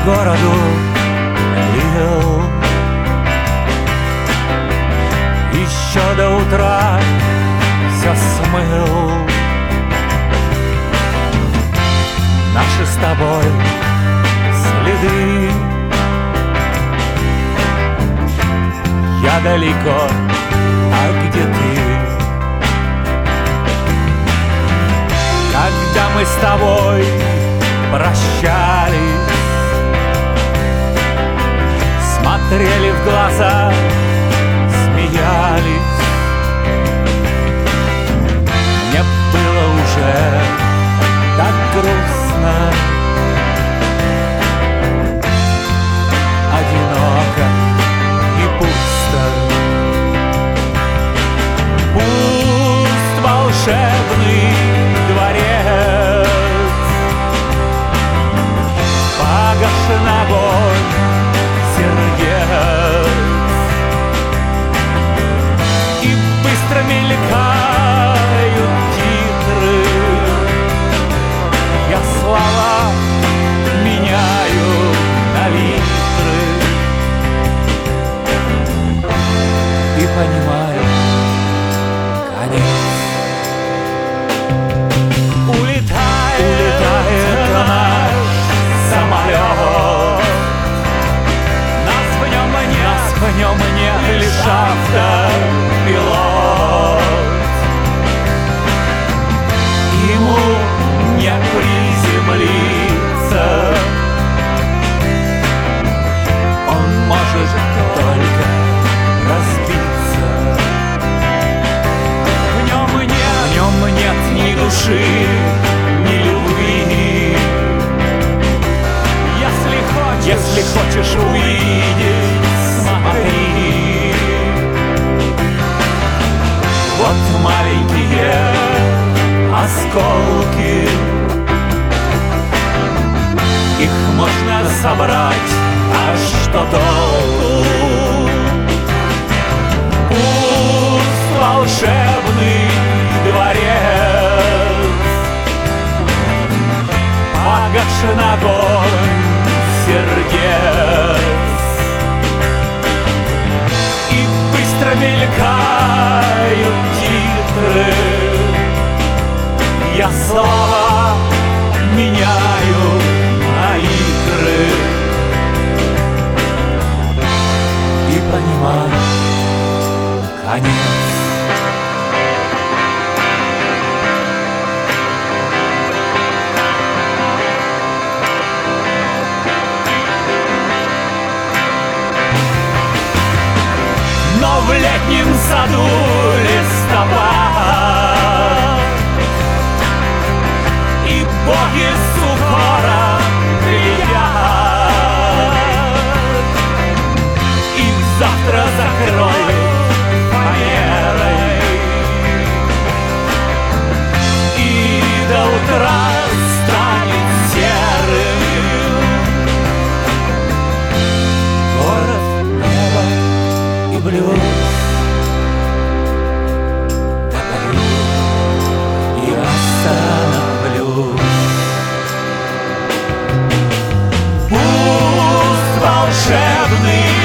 городу лил. Еще до утра все смыл. Наши с тобой следы. Я далеко, а где ты? Когда мы с тобой прощались, смотрели в глаза, смеялись. Мне было уже так грустно, одиноко и пусто. Пусть волшебный дворец погашен огонь сердец, и быстро мелькают титры. Я слова меняю на литры и понимаю, конец. Улетает наш самолет. Нас в нем не лишь автопилот. Ему не приземлиться. Он может только разбиться. В нем нет ни души, ни любви. Если хочешь увидеть, смотри. Вот маленькие осколки, их можно собрать, а что толку? Пусть волшебный дворец погашен огонь сердец, и быстро мелькают титры. Я слова меняю на игры и понимаю, конец. Но в летнем саду листопад, и боги Сухора глядят. Их завтра закроют фанерой, и до утра станет серым город, небо и блюз. Волшебный